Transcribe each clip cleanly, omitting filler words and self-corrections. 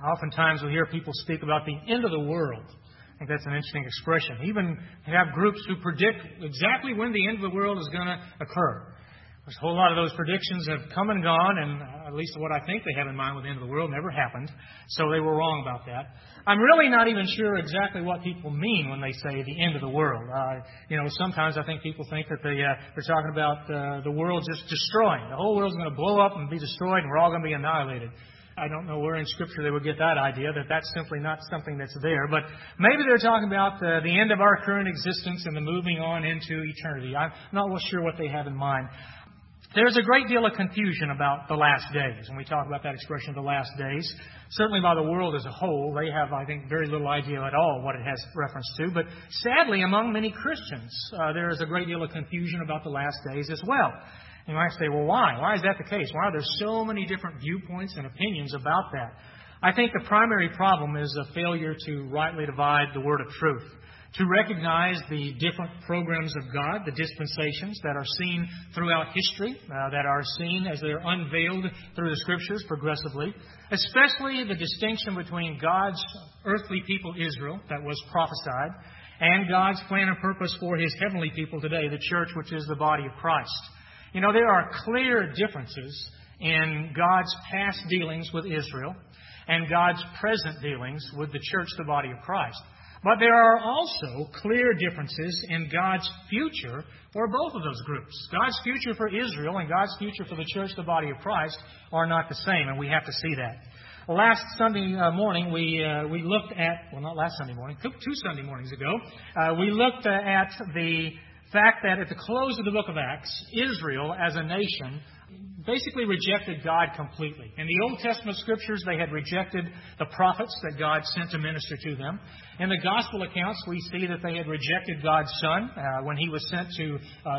Oftentimes we hear people speak about the end of the world. I think that's an interesting expression. Even have groups who predict exactly when the end of the world is going to occur. There's a whole lot of those predictions have come and gone, and at least what I think they have in mind with the end of the world never happened. So they were wrong about that. I'm really not even sure exactly what people mean when they say the end of the world. Sometimes I think people think that they're talking about the world just destroying. The whole world's going to blow up and be destroyed, and we're all going to be annihilated. I don't know where in Scripture they would get that idea, that that's simply not something that's there. But maybe they're talking about the end of our current existence and the moving on into eternity. I'm not sure what they have in mind. There's a great deal of confusion about the last days. When we talk about that expression, the last days, certainly by the world as a whole, they have, I think, very little idea at all what it has reference to. But sadly, among many Christians, there is a great deal of confusion about the last days as well. You might say, well, why? Why is that the case? Why are there so many different viewpoints and opinions about that? I think the primary problem is a failure to rightly divide the word of truth, to recognize the different programs of God, the dispensations that are seen throughout history, that are seen as they're unveiled through the Scriptures progressively, especially the distinction between God's earthly people, Israel, that was prophesied, and God's plan and purpose for His heavenly people today, the church, which is the body of Christ. There are clear differences in God's past dealings with Israel and God's present dealings with the church, the body of Christ. But there are also clear differences in God's future for both of those groups. God's future for Israel and God's future for the church, the body of Christ, are not the same, and we have to see that. Well, last Sunday morning, we looked at, well, not last Sunday morning, two Sunday mornings ago, we looked at the fact that at the close of the book of Acts, Israel as a nation basically rejected God completely. In the Old Testament Scriptures, they had rejected the prophets that God sent to minister to them. In the Gospel accounts, we see that they had rejected God's Son when He was sent to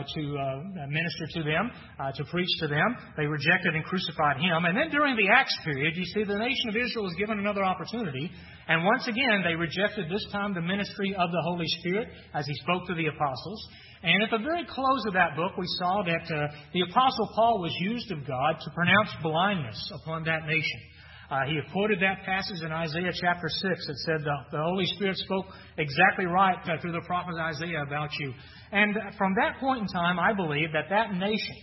minister to them, to preach to them. They rejected and crucified Him. And then during the Acts period, you see the nation of Israel was given another opportunity. And once again, they rejected this time the ministry of the Holy Spirit as He spoke to the apostles. And at the very close of that book, we saw that the Apostle Paul was used of God to pronounce blindness upon that nation. He had quoted that passage in Isaiah chapter 6. It said the Holy Spirit spoke exactly right through the prophet Isaiah about you. And from that point in time, I believe that nation,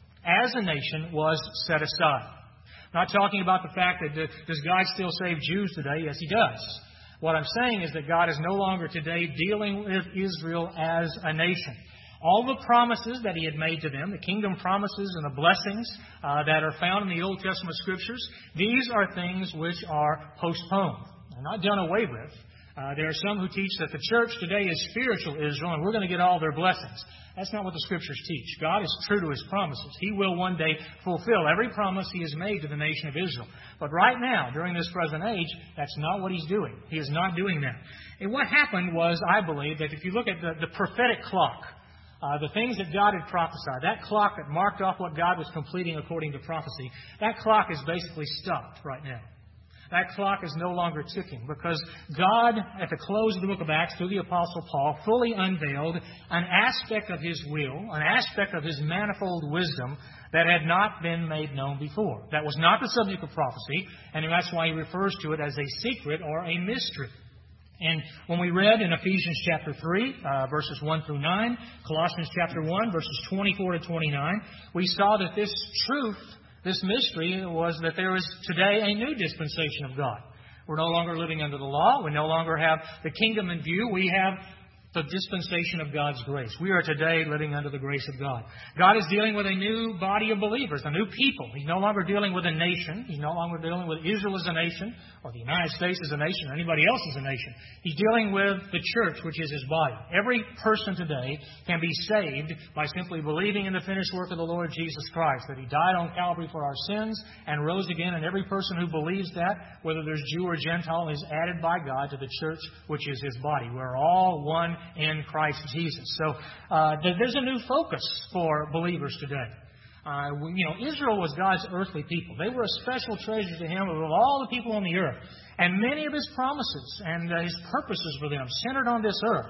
as a nation, was set aside. I'm not talking about the fact that does God still save Jews today? Yes, He does. What I'm saying is that God is no longer today dealing with Israel as a nation. All the promises that He had made to them, the kingdom promises and the blessings that are found in the Old Testament Scriptures, these are things which are postponed. They're not done away with. There are some who teach that the church today is spiritual Israel and we're going to get all their blessings. That's not what the Scriptures teach. God is true to His promises. He will one day fulfill every promise He has made to the nation of Israel. But right now, during this present age, that's not what He's doing. He is not doing that. And what happened was, I believe, that if you look at the prophetic clock, the things that God had prophesied, that clock that marked off what God was completing according to prophecy, that clock is basically stopped right now. That clock is no longer ticking because God, at the close of the book of Acts, through the Apostle Paul, fully unveiled an aspect of His will, an aspect of His manifold wisdom that had not been made known before. That was not the subject of prophecy, and that's why He refers to it as a secret or a mystery. And when we read in Ephesians chapter 3, verses 1 through 9, Colossians chapter 1, verses 24 to 29, we saw that this truth, this mystery, was that there is today a new dispensation of God. We're no longer living under the law. We no longer have the kingdom in view. We have the dispensation of God's grace. We are today living under the grace of God. God is dealing with a new body of believers, a new people. He's no longer dealing with a nation. He's no longer dealing with Israel as a nation, or the United States as a nation, or anybody else as a nation. He's dealing with the church, which is His body. Every person today can be saved by simply believing in the finished work of the Lord Jesus Christ, that He died on Calvary for our sins and rose again, and every person who believes that, whether there's Jew or Gentile, is added by God to the church, which is His body. We're all one in Christ Jesus. So there's a new focus for believers today. Israel was God's earthly people. They were a special treasure to Him of all the people on the earth. And many of His promises and His purposes for them centered on this earth.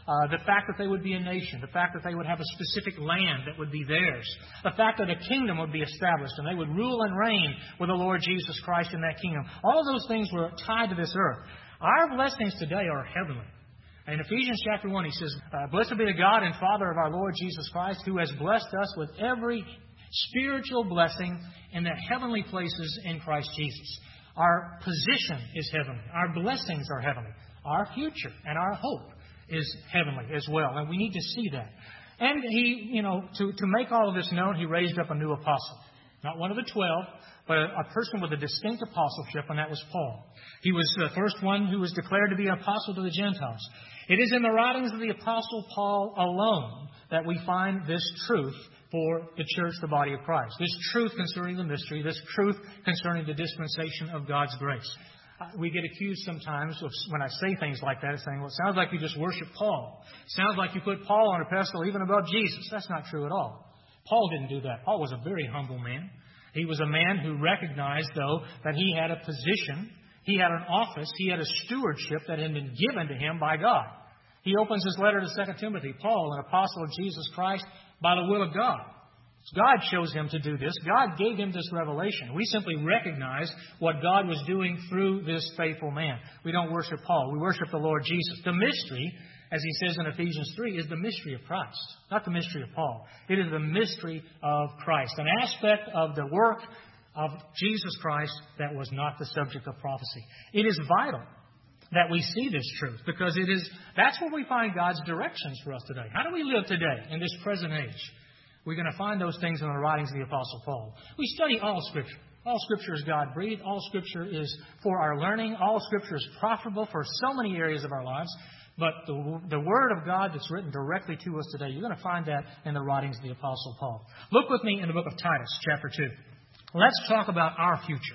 The fact that they would be a nation. The fact that they would have a specific land that would be theirs. The fact that a kingdom would be established and they would rule and reign with the Lord Jesus Christ in that kingdom. All of those things were tied to this earth. Our blessings today are heavenly. In Ephesians chapter 1, he says, Blessed be the God and Father of our Lord Jesus Christ, who has blessed us with every spiritual blessing in the heavenly places in Christ Jesus. Our position is heavenly. Our blessings are heavenly. Our future and our hope is heavenly as well. And we need to see that. And he, to make all of this known, he raised up a new apostle. Not one of the 12, but a person with a distinct apostleship, and that was Paul. He was the first one who was declared to be an apostle to the Gentiles. It is in the writings of the Apostle Paul alone that we find this truth for the church, the body of Christ. This truth concerning the mystery, this truth concerning the dispensation of God's grace. We get accused sometimes of, when I say things like that, of saying, well, it sounds like you just worship Paul. It sounds like you put Paul on a pedestal even above Jesus. That's not true at all. Paul didn't do that. Paul was a very humble man. He was a man who recognized, though, that he had a position, he had an office, he had a stewardship that had been given to him by God. He opens his letter to 2 Timothy, Paul, an apostle of Jesus Christ, by the will of God. God chose him to do this. God gave him this revelation. We simply recognize what God was doing through this faithful man. We don't worship Paul. We worship the Lord Jesus. The mystery, as he says in Ephesians 3, is the mystery of Christ, not the mystery of Paul. It is the mystery of Christ, an aspect of the work of Jesus Christ that was not the subject of prophecy. It is vital that we see this truth, because that's where we find God's directions for us today. How do we live today in this present age? We're going to find those things in the writings of the Apostle Paul. We study all Scripture. All Scripture is God-breathed. All Scripture is for our learning. All Scripture is profitable for so many areas of our lives. But the Word of God that's written directly to us today, you're going to find that in the writings of the Apostle Paul. Look with me in the book of Titus, chapter 2. Let's talk about our future.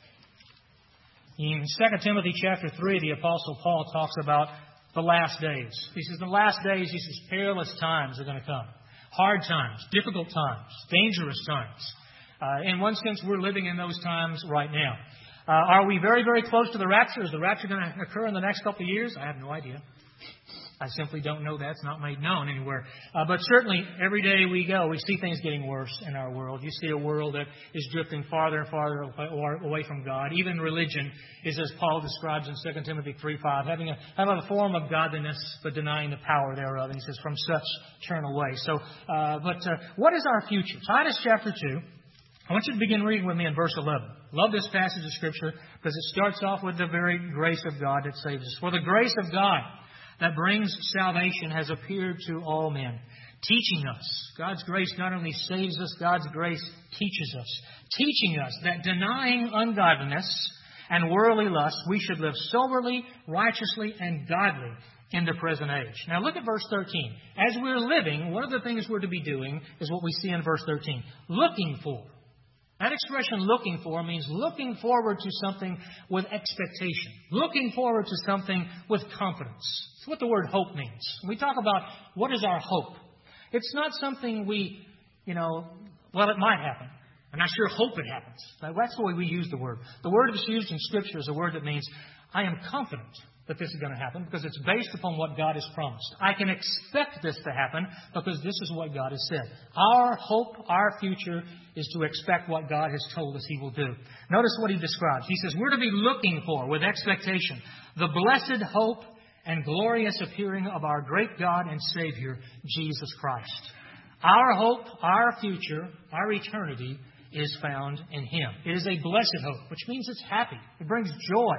In 2 Timothy chapter 3, the Apostle Paul talks about the last days. He says, the last days, he says, perilous times are going to come. Hard times, difficult times, dangerous times. In one sense, we're living in those times right now. Are we very, very close to the rapture? Is the rapture going to occur in the next couple of years? I have no idea. I simply don't know that. It's not made known anywhere. But certainly, every day we go, we see things getting worse in our world. You see a world that is drifting farther and farther away from God. Even religion is, as Paul describes in 2 Timothy 3:5, having a form of godliness, but denying the power thereof. And he says, from such turn away. But what is our future? Titus chapter 2. I want you to begin reading with me in verse 11. Love this passage of Scripture because it starts off with the very grace of God that saves us. For the grace of God that brings salvation has appeared to all men, teaching us. God's grace not only saves us, God's grace teaches us. Teaching us that denying ungodliness and worldly lust, we should live soberly, righteously, and godly in the present age. Now look at verse 13. As we're living, one of the things we're to be doing is what we see in verse 13. Looking for. That expression, looking for, means looking forward to something with expectation. Looking forward to something with confidence. That's what the word hope means. When we talk about what is our hope, it's not something we, it might happen. And I sure hope it happens. That's the way we use the word. The word that's used in Scripture is a word that means I am confident that this is going to happen because it's based upon what God has promised. I can expect this to happen because this is what God has said. Our hope, our future, is to expect what God has told us He will do. Notice what He describes. He says, we're to be looking for, with expectation, the blessed hope and glorious appearing of our great God and Savior, Jesus Christ. Our hope, our future, our eternity is found in Him. It is a blessed hope, which means it's happy. It brings joy.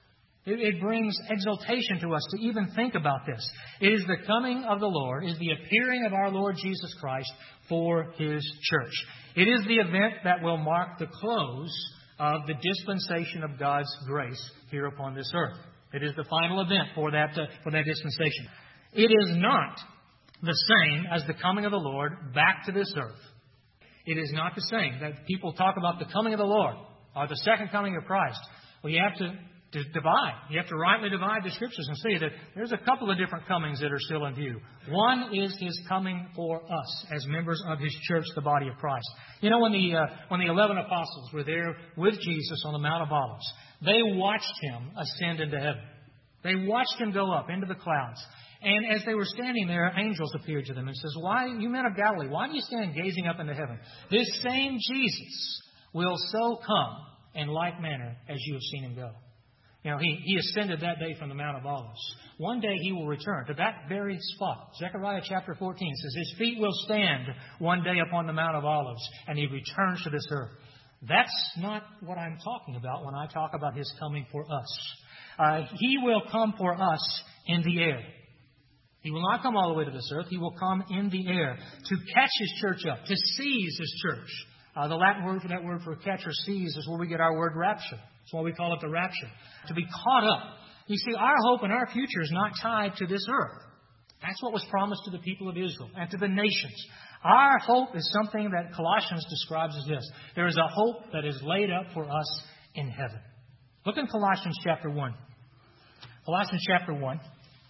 It brings exaltation to us to even think about this. It is the coming of the Lord, it is the appearing of our Lord Jesus Christ for His church. It is the event that will mark the close of the dispensation of God's grace here upon this earth. It is the final event for that dispensation. It is not the same as the coming of the Lord back to this earth. It is not the same. That people talk about the coming of the Lord or the second coming of Christ. Well, you have to divide. You have to rightly divide the Scriptures and see that there's a couple of different comings that are still in view. One is His coming for us as members of His church, the body of Christ. You know, when the 11 apostles were there with Jesus on the Mount of Olives, they watched Him ascend into heaven. They watched Him go up into the clouds. And as they were standing there, angels appeared to them and says, "Why, you men of Galilee, why do you stand gazing up into heaven? This same Jesus will so come in like manner as you have seen him go." You know, he ascended that day from the Mount of Olives. One day he will return to that very spot. Zechariah chapter 14 says, "His feet will stand one day upon the Mount of Olives, and he returns to this earth." That's not what I'm talking about when I talk about his coming for us. He will come for us in the air. He will not come all the way to this earth. He will come in the air to catch his church up, to seize his church. The Latin word for that word for catch or seize is where we get our word rapture. That's why we call it the rapture. To be caught up. You see, our hope and our future is not tied to this earth. That's what was promised to the people of Israel and to the nations. Our hope is something that Colossians describes as this. There is a hope that is laid up for us in heaven. Look in Colossians chapter 1. Colossians chapter 1.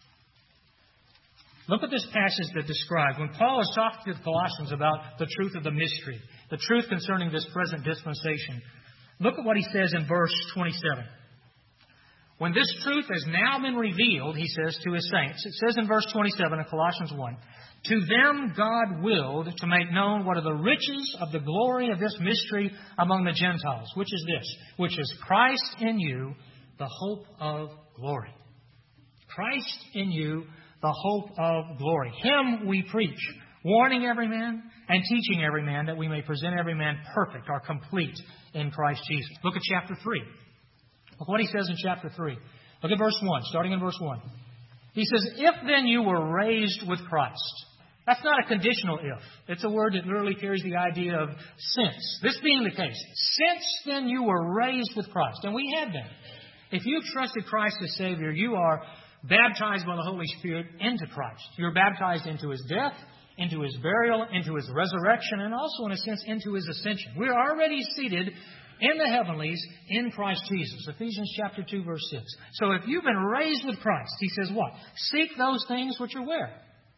Look at this passage that describes, when Paul is talking to the Colossians about the truth of the mystery, the truth concerning this present dispensation. Look at what he says in verse 27. When this truth has now been revealed, he says, to his saints. It says in verse 27 of Colossians 1, "To them God willed to make known what are the riches of the glory of this mystery among the Gentiles." Which is this? Which is Christ in you, the hope of glory. Christ in you, the hope of glory. Him we preach, warning every man and teaching every man, that we may present every man perfect or complete in Christ Jesus. Look at chapter 3. Look what he says in chapter 3. Look at verse 1, starting in verse 1. He says, "If then you were raised with Christ." That's not a conditional if. It's a word that literally carries the idea of since. This being the case, since then you were raised with Christ. And we have been. If you've trusted Christ as Savior, you are baptized by the Holy Spirit into Christ. You're baptized into His death, into His burial, into His resurrection, and also, in a sense, into His ascension. We're already seated in the heavenlies in Christ Jesus. Ephesians chapter 2, verse 6. So if you've been raised with Christ, he says what? Seek those things which are where?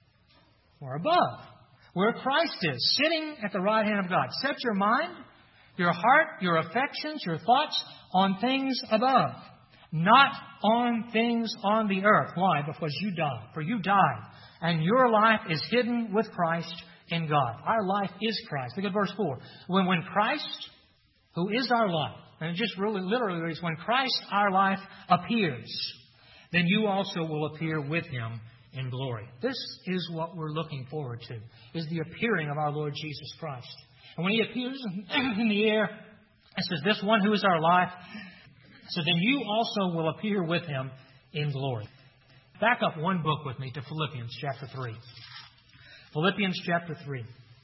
Or above. Where Christ is, sitting at the right hand of God. Set your mind, your heart, your affections, your thoughts on things above. Not on things on the earth. Why? Because you died. For you died. And your life is hidden with Christ in God. Our life is Christ. Look at verse 4. When Christ, who is our life, and it just really literally reads, when Christ, our life, appears, then you also will appear with Him in glory. This is what we're looking forward to, is the appearing of our Lord Jesus Christ. And when He appears in the air, it says, this one who is our life, so then you also will appear with Him in glory. Back up one book with me to Philippians chapter 3. Philippians chapter 3.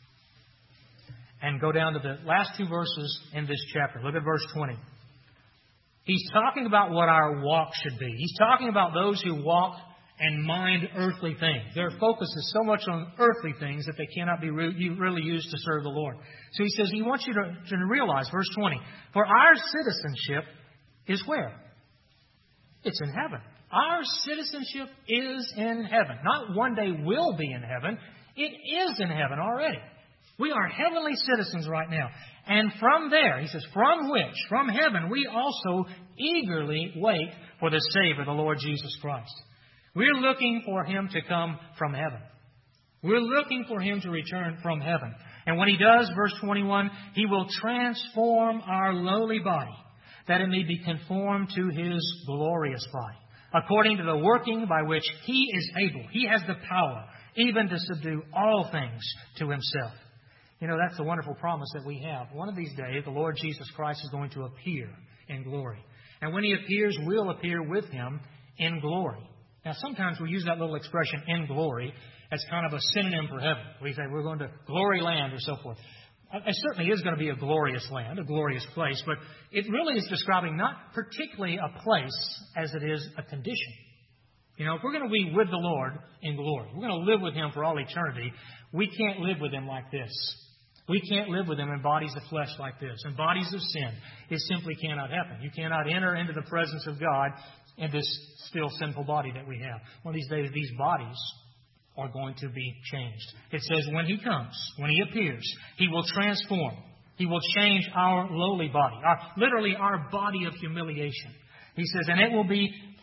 And go down to the last two verses in this chapter. Look at verse 20. He's talking about what our walk should be. He's talking about those who walk and mind earthly things. Their focus is so much on earthly things that they cannot be really used to serve the Lord. So he says, he wants you to realize, verse 20, for our citizenship is where? It's in heaven. Our citizenship is in heaven. Not one day will be in heaven. It is in heaven already. We are heavenly citizens right now. And from there, he says, from which, from heaven, we also eagerly wait for the Savior, the Lord Jesus Christ. We're looking for Him to come from heaven. We're looking for Him to return from heaven. And when He does, verse 21, He will transform our lowly body, that it may be conformed to His glorious body, according to the working by which He is able. He has the power even to subdue all things to Himself. You know, that's the wonderful promise that we have. One of these days, the Lord Jesus Christ is going to appear in glory. And when He appears, we'll appear with Him in glory. Now, sometimes we use that little expression, in glory, as kind of a synonym for heaven. We say we're going to glory land or so forth. It certainly is going to be a glorious land, a glorious place, but it really is describing not particularly a place as it is a condition. You know, if we're going to be with the Lord in glory, we're going to live with Him for all eternity, we can't live with Him like this. We can't live with Him in bodies of flesh like this, in bodies of sin. It simply cannot happen. You cannot enter into the presence of God in this still sinful body that we have. One of these days, these bodies are going to be changed. It says when He comes, when He appears, He will transform. He will change our lowly body, literally our body of humiliation. He says, and it will be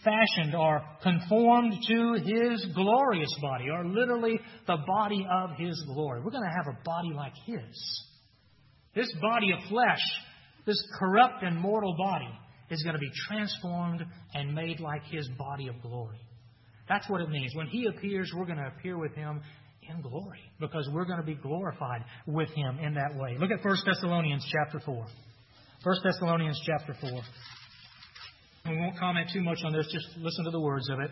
fashioned or conformed to His glorious body, or literally the body of His glory. We're going to have a body like His. This body of flesh, this corrupt and mortal body, is going to be transformed and made like His body of glory. That's what it means. When He appears, we're going to appear with Him in glory, because we're going to be glorified with Him in that way. Look at 1 Thessalonians chapter 4. 1 Thessalonians chapter 4. We won't comment too much on this, just listen to the words of it.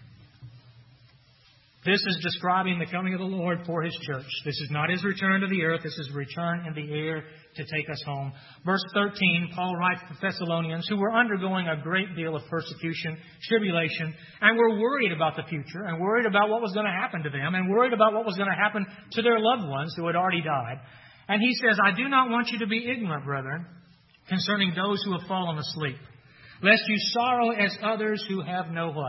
This is describing the coming of the Lord for His church. This is not His return to the earth. This is return in the air to take us home. Verse 13, Paul writes to the Thessalonians, who were undergoing a great deal of persecution, tribulation, and were worried about the future, and worried about what was going to happen to them, and worried about what was going to happen to their loved ones who had already died. And he says, I do not want you to be ignorant, brethren, concerning those who have fallen asleep, lest you sorrow as others who have no what?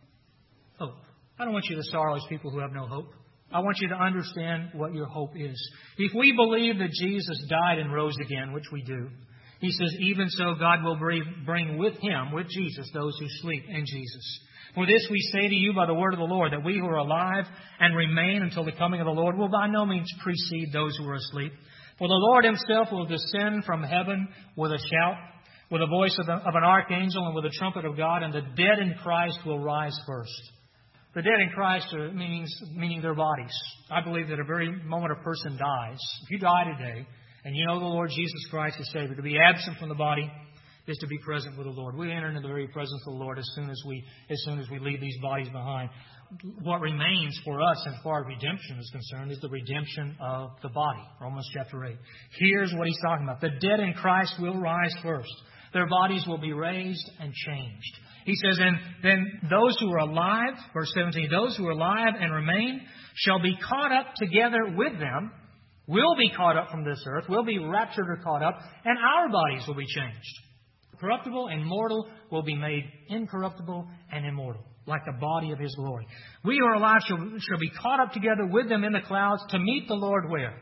Hope. I don't want you to sorrow as people who have no hope. I want you to understand what your hope is. If we believe that Jesus died and rose again, which we do, he says, even so God will bring with Him, with Jesus, those who sleep in Jesus. For this we say to you by the word of the Lord, that we who are alive and remain until the coming of the Lord will by no means precede those who are asleep. For the Lord Himself will descend from heaven with a shout, with the voice of an archangel, and with the trumpet of God, and the dead in Christ will rise first. The dead in Christ meaning their bodies. I believe that a very moment a person dies, if you die today and you know the Lord Jesus Christ as Savior, to be absent from the body is to be present with the Lord. We enter into the very presence of the Lord as soon as we leave these bodies behind. What remains for us, as far as redemption is concerned, is the redemption of the body. Romans chapter 8. Here's what he's talking about. The dead in Christ will rise first. Their bodies will be raised and changed. He says, and then those who are alive, verse 17, those who are alive and remain shall be caught up together with them, will be caught up from this earth, will be raptured or caught up, and our bodies will be changed. Corruptible and mortal will be made incorruptible and immortal, like the body of His glory. We who are alive shall be caught up together with them in the clouds to meet the Lord where?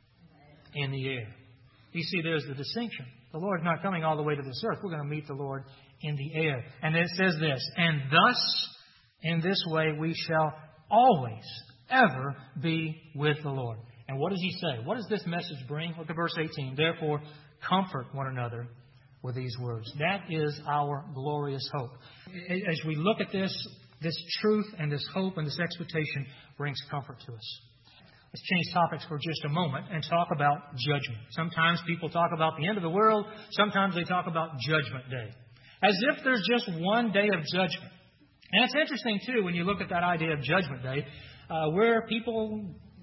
In the air. You see, there's the distinction. The Lord's not coming all the way to this earth. We're going to meet the Lord in the air. And it says this, and thus, in this way, we shall always, ever be with the Lord. And what does He say? What does this message bring? Look at verse 18. Therefore, comfort one another with these words. That is our glorious hope. As we look at this truth and this hope and this expectation brings comfort to us. Let's change topics for just a moment and talk about judgment. Sometimes people talk about the end of the world. Sometimes they talk about Judgment Day, as if there's just one day of judgment. And it's interesting, too, when you look at that idea of Judgment Day, where people,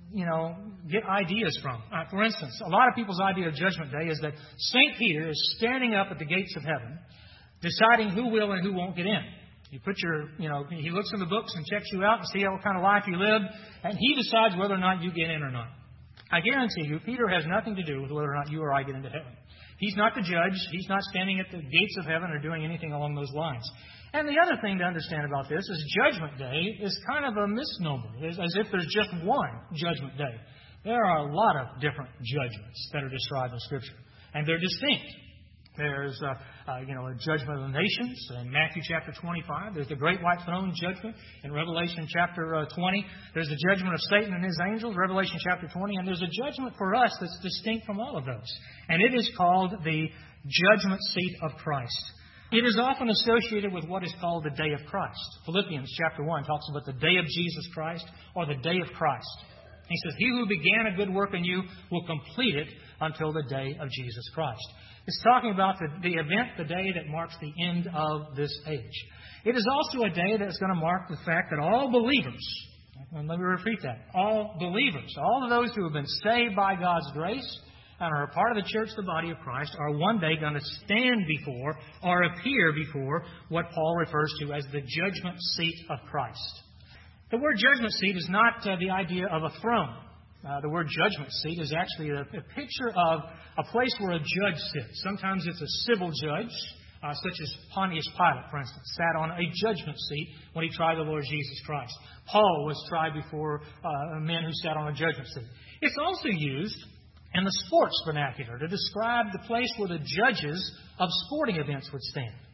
get ideas from. For instance, a lot of people's idea of Judgment Day is that St. Peter is standing up at the gates of heaven, deciding who will and who won't get in. You put he looks in the books and checks you out and see what kind of life you live, and he decides whether or not you get in or not. I guarantee you, Peter has nothing to do with whether or not you or I get into heaven. He's not the judge. He's not standing at the gates of heaven or doing anything along those lines. And the other thing to understand about this is Judgment Day is kind of a misnomer, as if there's just one Judgment Day. There are a lot of different judgments that are described in Scripture, and they're distinct. There's a judgment of the nations in Matthew chapter 25. There's the great white throne judgment in Revelation chapter 20. There's the judgment of Satan and his angels, Revelation chapter 20. And there's a judgment for us that's distinct from all of those. And it is called the judgment seat of Christ. It is often associated with what is called the day of Christ. Philippians chapter 1 talks about the day of Jesus Christ, or the day of Christ. He says, He who began a good work in you will complete it until the day of Jesus Christ. It's talking about the event, the day that marks the end of this age. It is also a day that's going to mark the fact that all believers, and let me repeat that, all believers, all of those who have been saved by God's grace and are a part of the church, the body of Christ, are one day going to stand before or appear before what Paul refers to as the judgment seat of Christ. The word judgment seat is not the idea of a throne. The word judgment seat is actually a picture of a place where a judge sits. Sometimes it's a civil judge, such as Pontius Pilate, for instance, sat on a judgment seat when he tried the Lord Jesus Christ. Paul was tried before men who sat on a judgment seat. It's also used in the sports vernacular to describe the place where the judges of sporting events would stand.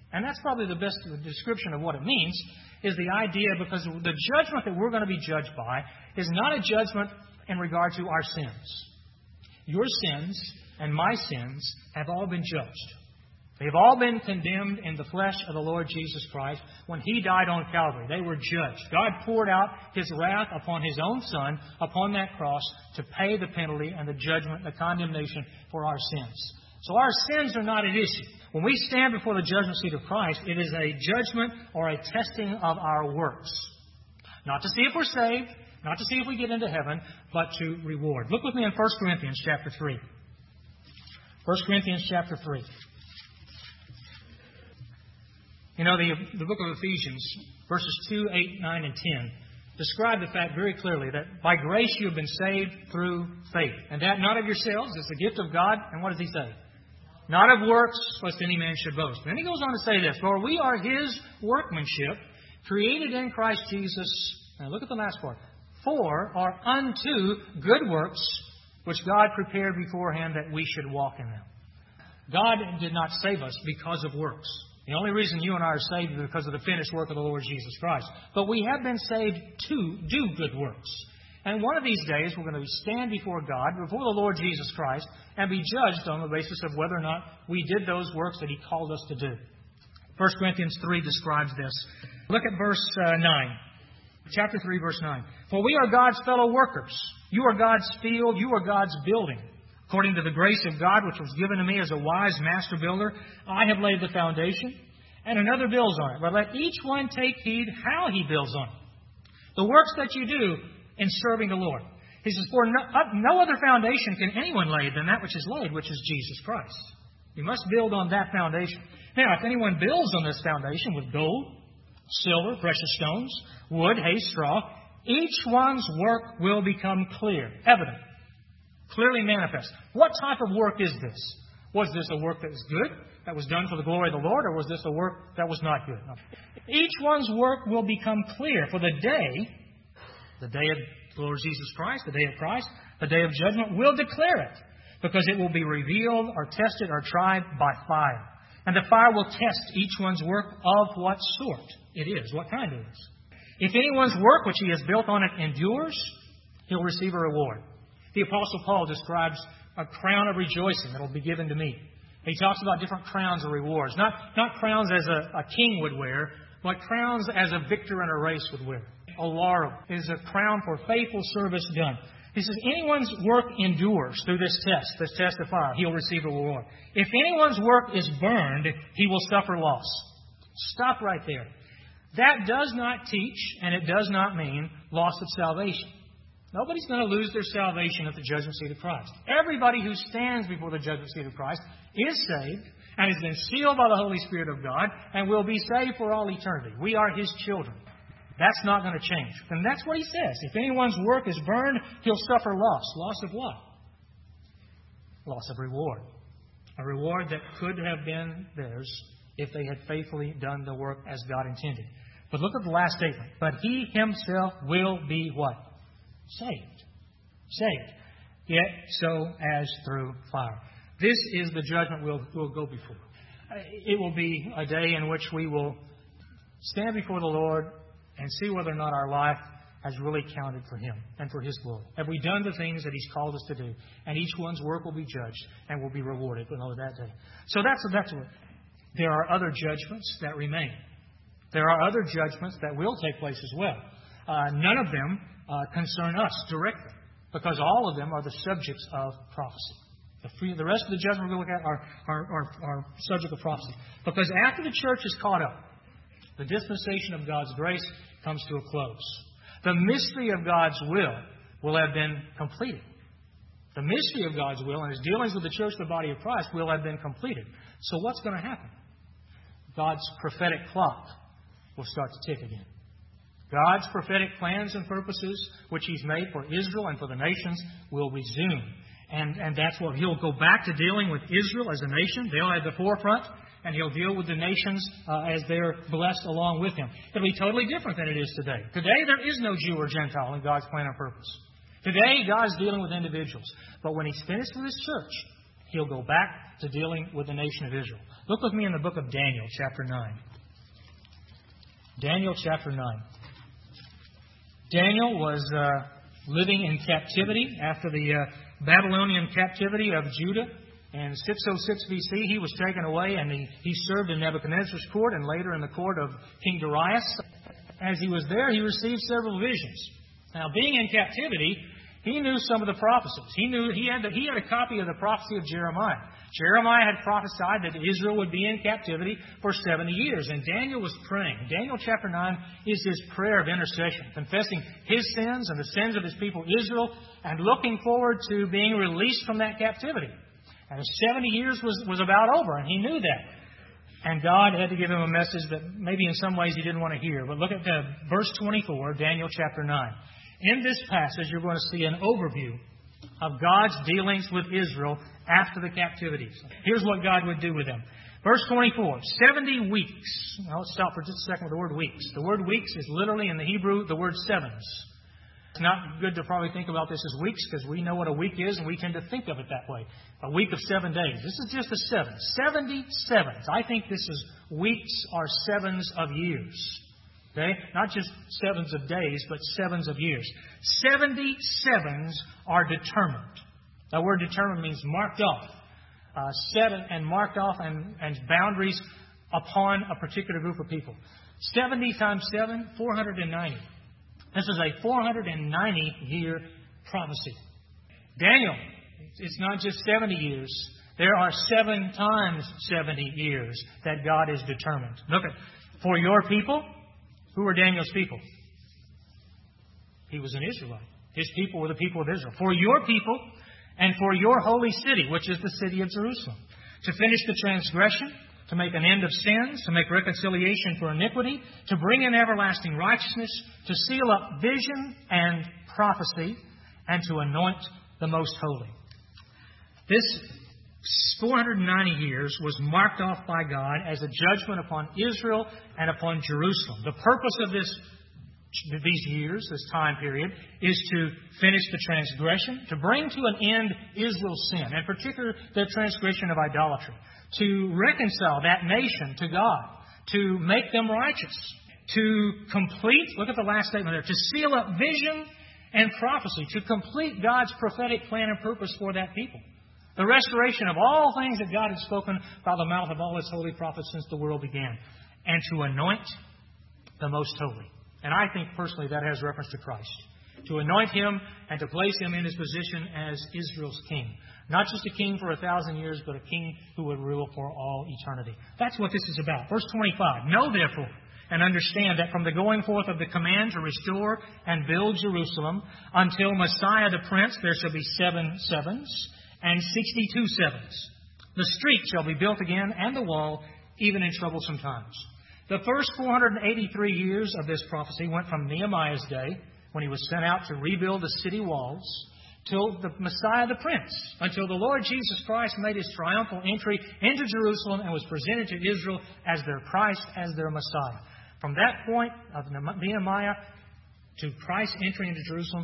And that's probably the best description of what it means, is the idea, because the judgment that we're going to be judged by is not a judgment in regard to our sins. Your sins and my sins have all been judged. They've all been condemned in the flesh of the Lord Jesus Christ when He died on Calvary. They were judged. God poured out His wrath upon His own Son upon that cross to pay the penalty and the judgment, the condemnation for our sins. So our sins are not at issue. When we stand before the judgment seat of Christ, it is a judgment or a testing of our works. Not to see if we're saved, not to see if we get into heaven, but to reward. Look with me in 1 Corinthians chapter 3. 1 Corinthians chapter 3. You know, the book of Ephesians, verses 2, 8, 9, and 10, describe the fact very clearly that by grace you have been saved through faith. And that not of yourselves, it's the gift of God. And what does he say? Not of works, lest any man should boast. And then he goes on to say this, for we are His workmanship, created in Christ Jesus. Now look at the last part. For or unto good works, which God prepared beforehand that we should walk in them. God did not save us because of works. The only reason you and I are saved is because of the finished work of the Lord Jesus Christ. But we have been saved to do good works. And one of these days we're going to stand before God, before the Lord Jesus Christ, and be judged on the basis of whether or not we did those works that He called us to do. 1 Corinthians 3 describes this. Look at verse 9. Chapter 3, verse 9. For we are God's fellow workers. You are God's field. You are God's building. According to the grace of God, which was given to me as a wise master builder, I have laid the foundation, and another builds on it. But let each one take heed how he builds on it. The works that you do in serving the Lord. He says, for no other foundation can anyone lay than that which is laid, which is Jesus Christ. You must build on that foundation. Now, if anyone builds on this foundation with gold, silver, precious stones, wood, hay, straw, each one's work will become clear, evident, clearly manifest. What type of work is this? Was this a work that was good, that was done for the glory of the Lord, or was this a work that was not good? No. Each one's work will become clear, for the day of the Lord Jesus Christ, the day of Christ, the day of judgment, will declare it, because it will be revealed or tested or tried by fire. And the fire will test each one's work of what sort it is, what kind it is. If anyone's work which he has built on it endures, he'll receive a reward. The Apostle Paul describes a crown of rejoicing that will be given to me. He talks about different crowns or rewards. Not crowns as a king would wear, but crowns as a victor in a race would wear. A laurel is a crown for faithful service done. He says, anyone's work endures through this test of fire, he'll receive a reward. If anyone's work is burned, he will suffer loss. Stop right there. That does not teach, and it does not mean loss of salvation. Nobody's going to lose their salvation at the judgment seat of Christ. Everybody who stands before the judgment seat of Christ is saved and has been sealed by the Holy Spirit of God and will be saved for all eternity. We are His children. That's not going to change. And that's what he says. If anyone's work is burned, he'll suffer loss. Loss of what? Loss of reward. A reward that could have been theirs if they had faithfully done the work as God intended. But look at the last statement. But he himself will be what? Saved. Saved. Yet so as through fire. This is the judgment we'll go before. It will be a day in which we will stand before the Lord and see whether or not our life has really counted for Him and for His glory. Have we done the things that He's called us to do? And each one's work will be judged and will be rewarded on that day. So that's what. There are other judgments that remain. There are other judgments that will take place as well. None of them concern us directly, because all of them are the subjects of prophecy. The rest of the judgment we look at are subject of prophecy. Because after the church is caught up, the dispensation of God's grace comes to a close. The mystery of God's will have been completed. The mystery of God's will and His dealings with the church, the body of Christ, will have been completed. So what's going to happen? God's prophetic clock will start to tick again. God's prophetic plans and purposes, which He's made for Israel and for the nations, will resume. And that's what He'll go back to dealing with Israel as a nation. They'll have the forefront, and He'll deal with the nations as they're blessed along with Him. It'll be totally different than it is today. Today, there is no Jew or Gentile in God's plan and purpose. Today, God's dealing with individuals. But when He's finished with His church, He'll go back to dealing with the nation of Israel. Look with me in the book of Daniel, chapter 9. Daniel, chapter 9. Daniel was living in captivity after the Babylonian captivity of Judah. In 606 BC, he was taken away, and he served in Nebuchadnezzar's court and later in the court of King Darius. As he was there, he received several visions. Now, being in captivity, he knew some of the prophecies. He had a copy of the prophecy of Jeremiah. Jeremiah had prophesied that Israel would be in captivity for 70 years, and Daniel was praying. Daniel chapter 9 is his prayer of intercession, confessing his sins and the sins of his people Israel, and looking forward to being released from that captivity. And 70 years was about over, and he knew that. And God had to give him a message that maybe in some ways he didn't want to hear. But look at verse 24, Daniel chapter 9. In this passage, you're going to see an overview of God's dealings with Israel after the captivities. Here's what God would do with them. Verse 24, 70 weeks. Now, let's stop for just a second with the word weeks. The word weeks is literally in the Hebrew the word sevens. It's not good to probably think about this as weeks because we know what a week is and we tend to think of it that way. A week of 7 days. This is just a seven. 70 sevens. I think this is weeks are sevens of years. Okay? Not just sevens of days, but sevens of years. 70 sevens are determined. That word determined means marked off. Set and marked off and boundaries upon a particular group of people. 70 times 7, 490. This is a 490-year prophecy. Daniel, it's not just 70 years. There are 7 times 70 years that God is determined. Look at, for your people, who were Daniel's people? He was an Israelite. His people were the people of Israel. For your people and for your holy city, which is the city of Jerusalem, to finish the transgression, to make an end of sins, to make reconciliation for iniquity, to bring in everlasting righteousness, to seal up vision and prophecy, and to anoint the most holy. This 490 years was marked off by God as a judgment upon Israel and upon Jerusalem. The purpose of these years, this time period, is to finish the transgression, to bring to an end Israel's sin, in particular the transgression of idolatry, to reconcile that nation to God, to make them righteous, to complete, look at the last statement there, to seal up vision and prophecy, to complete God's prophetic plan and purpose for that people. The restoration of all things that God had spoken by the mouth of all His holy prophets since the world began, and to anoint the most holy. And I think personally that has reference to Christ. To anoint Him and to place Him in His position as Israel's king. Not just a king for 1,000 years, but a king who would rule for all eternity. That's what this is about. Verse 25. Know therefore and understand that from the going forth of the command to restore and build Jerusalem until Messiah the Prince, there shall be 7 sevens and 62 sevens. The street shall be built again and the wall, even in troublesome times. The first 483 years of this prophecy went from Nehemiah's day, when he was sent out to rebuild the city walls, till the Messiah the Prince, until the Lord Jesus Christ made His triumphal entry into Jerusalem and was presented to Israel as their Christ, as their Messiah. From that point of Nehemiah to Christ entering into Jerusalem,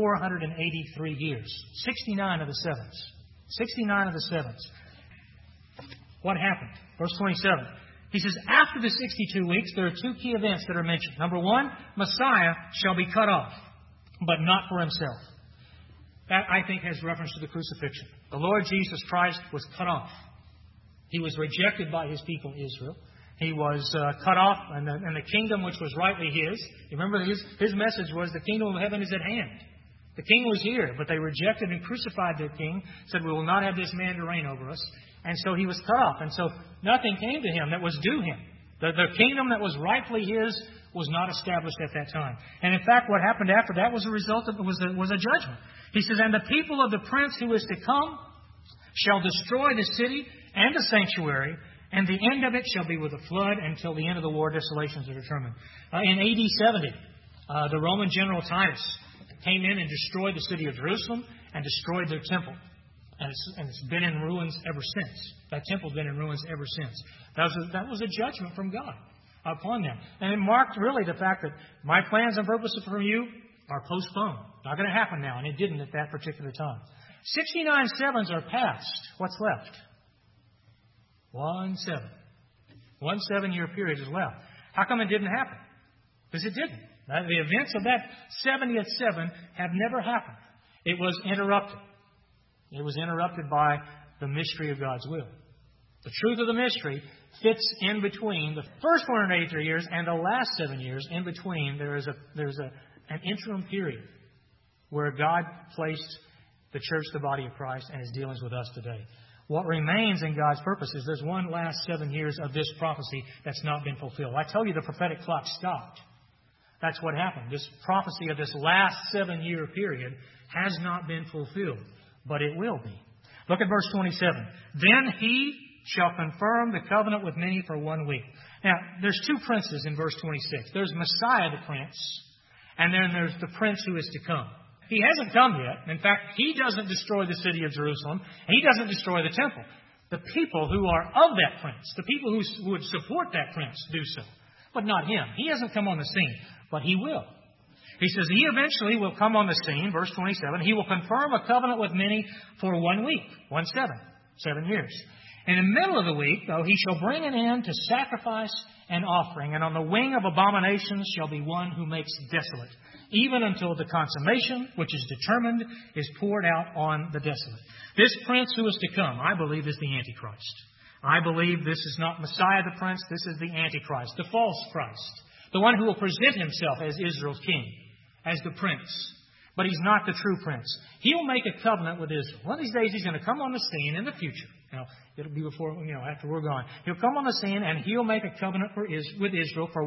483 years. 69 of the sevens. 69 of the sevens. What happened? Verse 27. He says, after the 62 weeks, there are 2 key events that are mentioned. Number 1, Messiah shall be cut off, but not for Himself. That, I think, has reference to the crucifixion. The Lord Jesus Christ was cut off. He was rejected by His people, Israel. He was cut off, and the kingdom which was rightly His. You remember his message was, the kingdom of heaven is at hand. The king was here, but they rejected and crucified their king, said, we will not have this man to reign over us. And so He was cut off. And so nothing came to Him that was due Him. The kingdom that was rightfully His was not established at that time. And in fact, what happened after that was a result of was a judgment. He says, and the people of the prince who is to come shall destroy the city and the sanctuary, and the end of it shall be with a flood until the end of the war desolations are determined. In AD 70, the Roman general Titus came in and destroyed the city of Jerusalem and destroyed their temple. And it's been in ruins ever since. That temple's been in ruins ever since. That was a judgment from God upon them. And it marked really the fact that my plans and purposes for you are postponed. Not going to happen now. And it didn't at that particular time. 69 sevens are past. What's left? 1 7. 1 7-year period is left. How come it didn't happen? Because it didn't. The events of that 70th seven have never happened. It was interrupted. It was interrupted by the mystery of God's will. The truth of the mystery fits in between the first 483 years and the last 7 years. In between, there's an interim period where God placed the church, the body of Christ, and His dealings with us today. What remains in God's purpose is there's one last 7 years of this prophecy that's not been fulfilled. I tell you, the prophetic clock stopped. That's what happened. This prophecy of this last 7-year period has not been fulfilled, but it will be. Look at verse 27. Then He shall confirm the covenant with many for 1 week. Now, there's two princes in verse 26. There's Messiah the prince, and then there's the prince who is to come. He hasn't come yet. In fact, He doesn't destroy the city of Jerusalem. He doesn't destroy the temple. The people who are of that prince, the people who would support that prince, do so. But not Him. He hasn't come on the scene, but He will. He says He eventually will come on the scene, verse 27. He will confirm a covenant with many for 1 week, 1 7, 7 years. In the middle of the week, though, He shall bring an end to sacrifice and offering, and on the wing of abominations shall be one who makes desolate, even until the consummation, which is determined, is poured out on the desolate. This prince who is to come, I believe, is the Antichrist. I believe this is not Messiah the prince, this is the Antichrist, the false Christ, the one who will present himself as Israel's king, as the prince. But he's not the true prince. He'll make a covenant with Israel. One of these days he's going to come on the scene in the future. Now, it'll be before, after we're gone. He'll come on the scene and He'll make a covenant with Israel for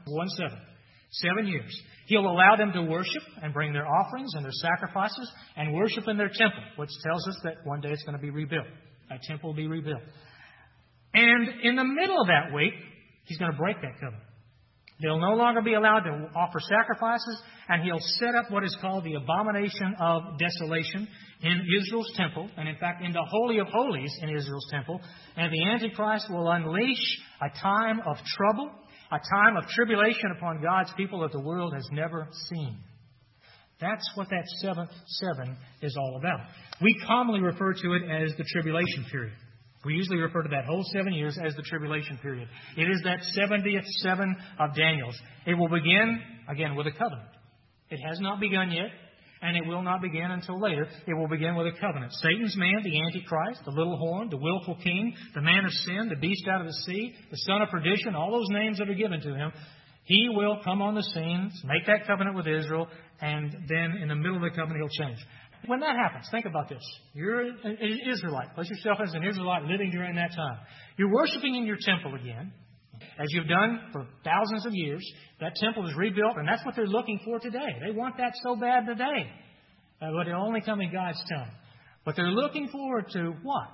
7 years. He'll allow them to worship and bring their offerings and their sacrifices and worship in their temple, which tells us that one day it's going to be rebuilt. That temple will be rebuilt. And in the middle of that week, He's going to break that covenant. They'll no longer be allowed to offer sacrifices, and He'll set up what is called the abomination of desolation in Israel's temple, and in fact in the Holy of Holies in Israel's temple. And the Antichrist will unleash a time of trouble, a time of tribulation upon God's people that the world has never seen. That's what that 7th seven is all about. We commonly refer to it as the tribulation period. We usually refer to that whole 7 years as the tribulation period. It is that 70th seven of Daniel's. It will begin, again, with a covenant. It has not begun yet, and it will not begin until later. It will begin with a covenant. Satan's man, the Antichrist, the little horn, the willful king, the man of sin, the beast out of the sea, the son of perdition, all those names that are given to him, he will come on the scene, make that covenant with Israel, and then in the middle of the covenant he'll change. When that happens, think about this. You're an Israelite. Place yourself as an Israelite living during that time. You're worshiping in your temple again, as you've done for thousands of years. That temple is rebuilt, and that's what they're looking for today. They want that so bad today. But it'll only come in God's time. But they're looking forward to what?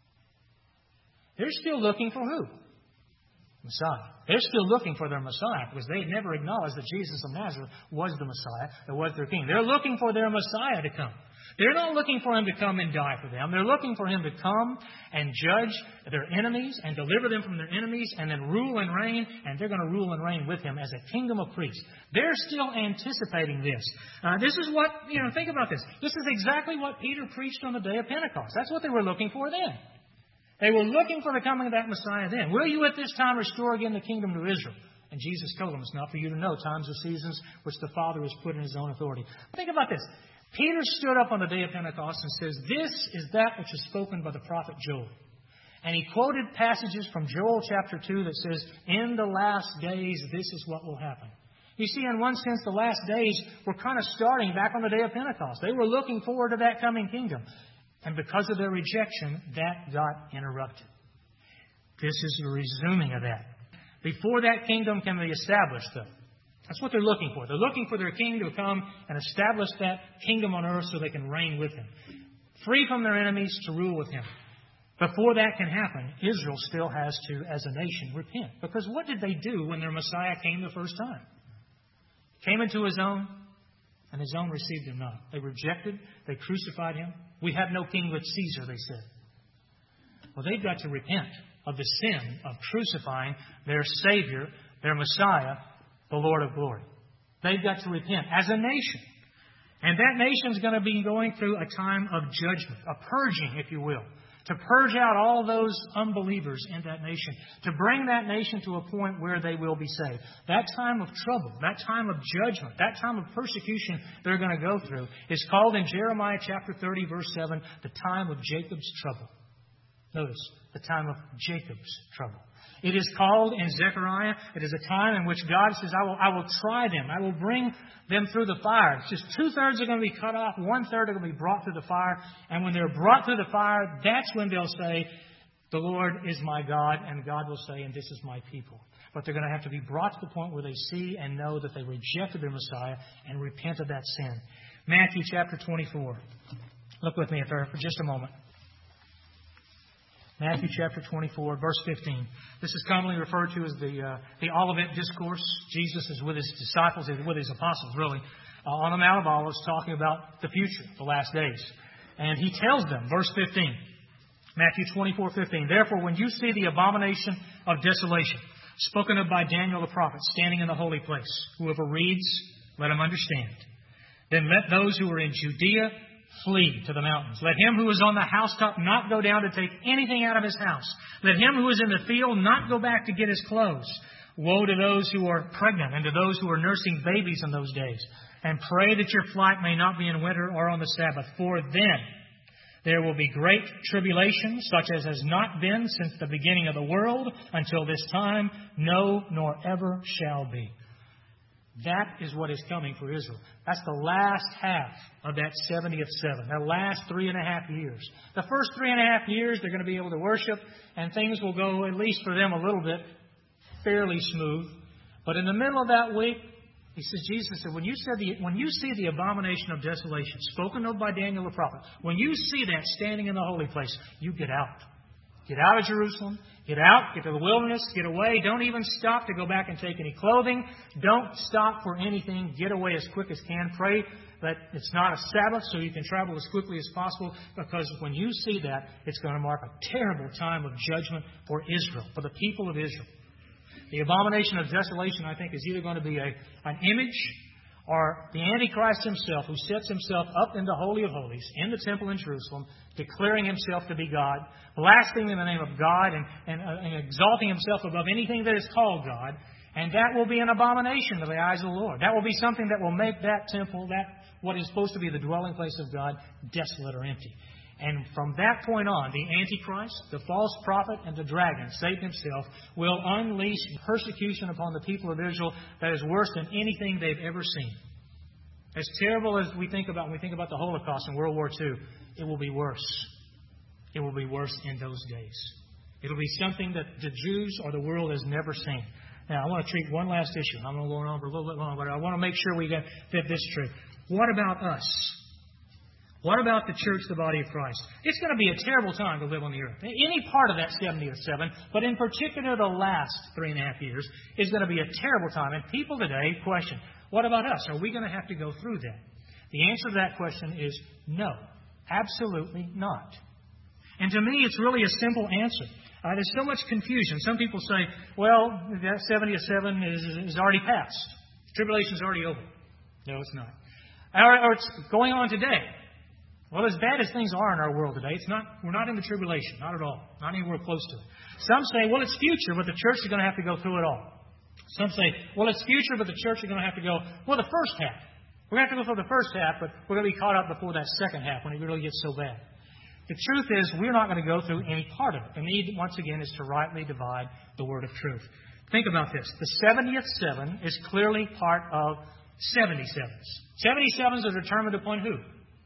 They're still looking for who? Messiah. They're still looking for their Messiah because they had never acknowledged that Jesus of Nazareth was the Messiah, that was their King. They're looking for their Messiah to come. They're not looking for Him to come and die for them. They're looking for Him to come and judge their enemies and deliver them from their enemies and then rule and reign, and they're going to rule and reign with Him as a kingdom of priests. They're still anticipating this. This is what, think about this. This is exactly what Peter preached on the day of Pentecost. That's what they were looking for then. They were looking for the coming of that Messiah then. Will you at this time restore again the kingdom to Israel? And Jesus told them it's not for you to know times or seasons which the Father has put in His own authority. Think about this. Peter stood up on the day of Pentecost and says, "This is that which is spoken by the prophet Joel." And he quoted passages from Joel chapter 2 that says, "In the last days, this is what will happen." You see, in one sense, the last days were kind of starting back on the day of Pentecost. They were looking forward to that coming kingdom. And because of their rejection, that got interrupted. This is the resuming of that. Before that kingdom can be established, though. That's what they're looking for. They're looking for their king to come and establish that kingdom on earth so they can reign with Him. Free from their enemies to rule with Him. Before that can happen, Israel still has to, as a nation, repent. Because what did they do when their Messiah came the first time? He came into His own, and His own received Him not. They rejected. They crucified Him. "We have no king but Caesar," they said. Well, they've got to repent of the sin of crucifying their Savior, their Messiah, the Lord of glory. They've got to repent as a nation. And that nation's going to be going through a time of judgment, a purging, if you will, to purge out all those unbelievers in that nation, to bring that nation to a point where they will be saved. That time of trouble, that time of judgment, that time of persecution they're going to go through is called in Jeremiah chapter 30, verse 7, the time of Jacob's trouble. Notice, the time of Jacob's trouble. It is called in Zechariah, it is a time in which God says, I will try them. I will bring them through the fire. It's just 2/3 are going to be cut off. 1/3 are going to be brought through the fire. And when they're brought through the fire, that's when they'll say, the Lord is my God. And God will say, and this is my people. But they're going to have to be brought to the point where they see and know that they rejected their Messiah and repent of that sin. Matthew chapter 24. Look with me for just a moment. Matthew chapter 24, verse 15. This is commonly referred to as the Olivet Discourse. Jesus is with his disciples, with his apostles, really, on the Mount of Olives, talking about the future, the last days. And he tells them, verse 15, Matthew 24:15. Therefore, when you see the abomination of desolation, spoken of by Daniel the prophet, standing in the holy place, whoever reads, let him understand. Then let those who are in Judea flee to the mountains. Let him who is on the housetop not go down to take anything out of his house. Let him who is in the field not go back to get his clothes. Woe to those who are pregnant and to those who are nursing babies in those days. And pray that your flight may not be in winter or on the Sabbath. For then there will be great tribulation, such as has not been since the beginning of the world until this time, no, nor ever shall be. That is what is coming for Israel. That's the last half of that 70th seven, the last 3.5 years. The first 3.5 years, they're going to be able to worship, and things will go, at least for them, a little bit fairly smooth. But in the middle of that week, Jesus said, when you see the abomination of desolation, spoken of by Daniel the prophet, when you see that standing in the holy place, you get out. Get out of Jerusalem. Get out. Get to the wilderness. Get away. Don't even stop to go back and take any clothing. Don't stop for anything. Get away as quick as can. Pray that it's not a Sabbath so you can travel as quickly as possible, because when you see that, it's going to mark a terrible time of judgment for Israel, for the people of Israel. The abomination of desolation, I think, is either going to be an image or the Antichrist himself, who sets himself up in the Holy of Holies, in the temple in Jerusalem, declaring himself to be God, blaspheming the name of God, and exalting himself above anything that is called God. And that will be an abomination to the eyes of the Lord. That will be something that will make that temple, that what is supposed to be the dwelling place of God, desolate or empty. And from that point on, the Antichrist, the false prophet, and the dragon, Satan himself, will unleash persecution upon the people of Israel that is worse than anything they've ever seen. As terrible as we think about when we think about the Holocaust in World War II, it will be worse. It will be worse in those days. It will be something that the Jews or the world has never seen. Now, I want to treat one last issue. I'm going to go on for a little bit long, but I want to make sure we get this straight. What about us? What about the church, the body of Christ? It's going to be a terrible time to live on the earth. Any part of that 70th seven, but in particular the last 3.5 years, is going to be a terrible time. And people today question, what about us? Are we going to have to go through that? The answer to that question is no. Absolutely not. And to me, it's really a simple answer. There's so much confusion. Some people say, well, that 70th seven is already passed. Tribulation is already over. No, it's not. Or it's going on today. Well, as bad as things are in our world today, we're not in the tribulation, not at all, not anywhere close to it. Some say, well, it's future, but the church is going to have to go through it all. Some say, well, it's future, but the church is going to have to go, well, the first half. We're going to have to go through the first half, but we're going to be caught up before that second half when it really gets so bad. The truth is, we're not going to go through any part of it. The need, once again, is to rightly divide the word of truth. Think about this. The 70th seven is clearly part of 77s. 77s are determined upon who?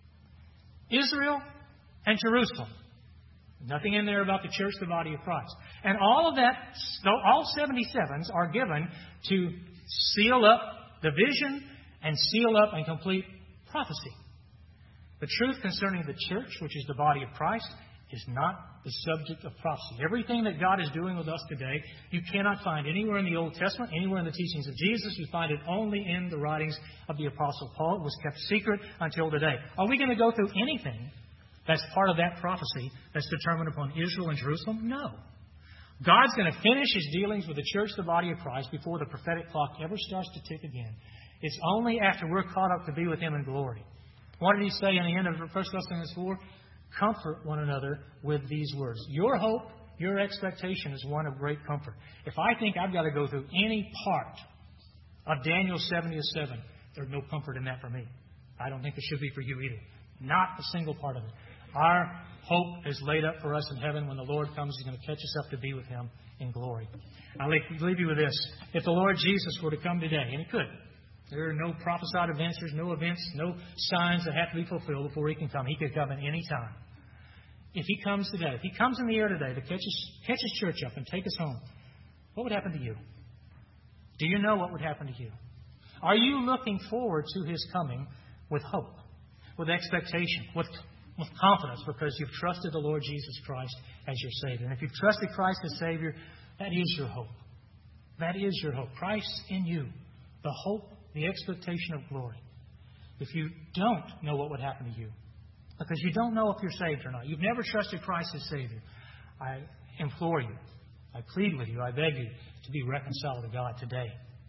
Israel and Jerusalem. Nothing in there about the church, the body of Christ. And all of that, all 77s are given to seal up the vision and seal up and complete prophecy. The truth concerning the church, which is the body of Christ, is not the subject of prophecy. Everything that God is doing with us today, you cannot find anywhere in the Old Testament, anywhere in the teachings of Jesus. You find it only in the writings of the Apostle Paul. It was kept secret until today. Are we going to go through anything that's part of that prophecy that's determined upon Israel and Jerusalem? No. God's going to finish His dealings with the church, the body of Christ, before the prophetic clock ever starts to tick again. It's only after we're caught up to be with Him in glory What did he say in the end of 1 Thessalonians 4? Comfort one another with these words. Your hope, your expectation is one of great comfort. If I think I've got to go through any part of Daniel 70:7, there's no comfort in that for me. I don't think it should be for you either. Not a single part of it. Our hope is laid up for us in heaven. When the Lord comes, He's going to catch us up to be with Him in glory. I'll leave you with this. If the Lord Jesus were to come today, and He could, there are no prophesied events, there's no events, no signs that have to be fulfilled before He can come. He could come at any time. If He comes today, if He comes in the air today to catch His church up and take us home, what would happen to you? Do you know what would happen to you? Are you looking forward to His coming with hope, with expectation, with confidence, because you've trusted the Lord Jesus Christ as your Savior? And if you've trusted Christ as Savior, that is your hope. That is your hope. Christ in you, the hope, the expectation of glory. If you don't know what would happen to you, because you don't know if you're saved or not, you've never trusted Christ as Savior, I implore you, I plead with you, I beg you to be reconciled to God today.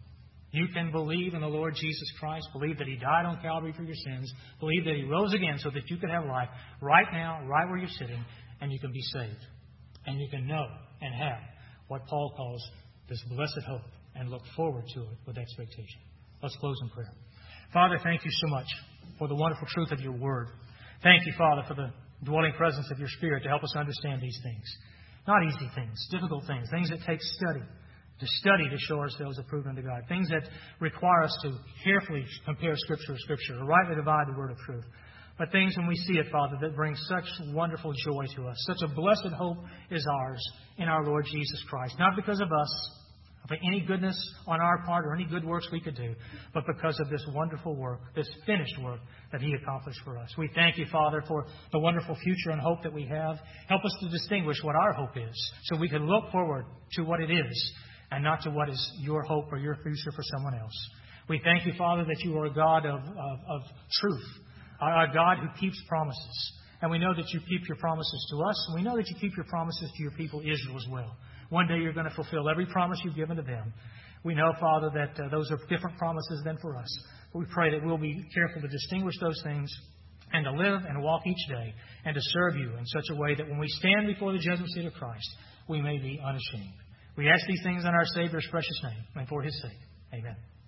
You can believe in the Lord Jesus Christ, believe that He died on Calvary for your sins, believe that He rose again so that you could have life right now, right where you're sitting, and you can be saved. And you can know and have what Paul calls this blessed hope and look forward to it with expectation. Let's close in prayer. Father, thank You so much for the wonderful truth of Your Word. Thank You, Father, for the dwelling presence of Your Spirit to help us understand these things. Not easy things, difficult things, things that take study. To study to show ourselves approved unto God. Things that require us to carefully compare Scripture with Scripture, to rightly divide the word of truth. But things when we see it, Father, that bring such wonderful joy to us. Such a blessed hope is ours in our Lord Jesus Christ. Not because of us, of any goodness on our part or any good works we could do, but because of this wonderful work, this finished work that He accomplished for us. We thank You, Father, for the wonderful future and hope that we have. Help us to distinguish what our hope is so we can look forward to what it is and not to what is Your hope or Your future for someone else. We thank You, Father, that You are a God of truth, a God who keeps promises. And we know that You keep Your promises to us, and we know that You keep Your promises to Your people Israel as well. One day You're going to fulfill every promise You've given to them. We know, Father, that those are different promises than for us. But we pray that we'll be careful to distinguish those things and to live and walk each day and to serve You in such a way that when we stand before the judgment seat of Christ, we may be unashamed. We ask these things in our Savior's precious name and for His sake. Amen.